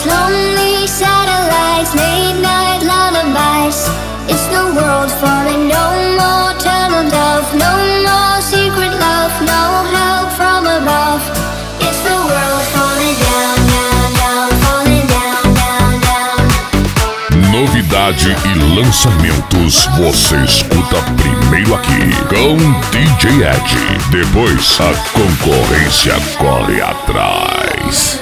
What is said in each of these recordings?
lights, lonely satellites, late night lullabies. It's the world falling, no more turtle dove, no more secret love, no help from above. It's the world falling down, down, down, falling down, down, down. Novidade e lançamentos você escuta primeiro aqui com DJ Ed. Depois a concorrência corre atrás.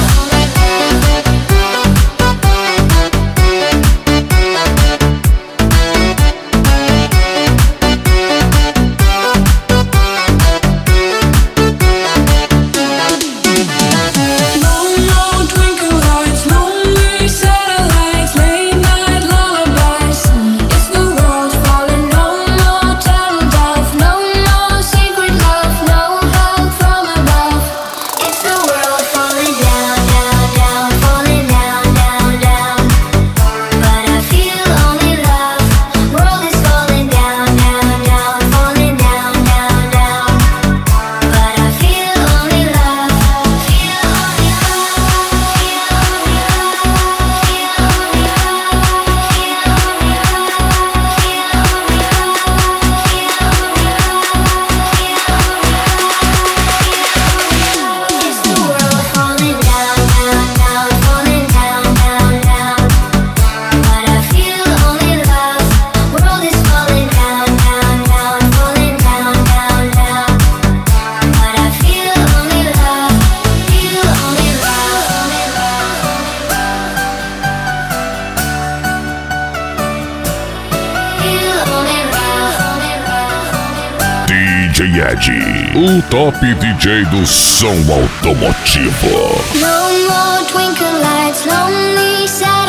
DJ Ed, o top DJ do som automotivo. No more twinkle lights, lonely side.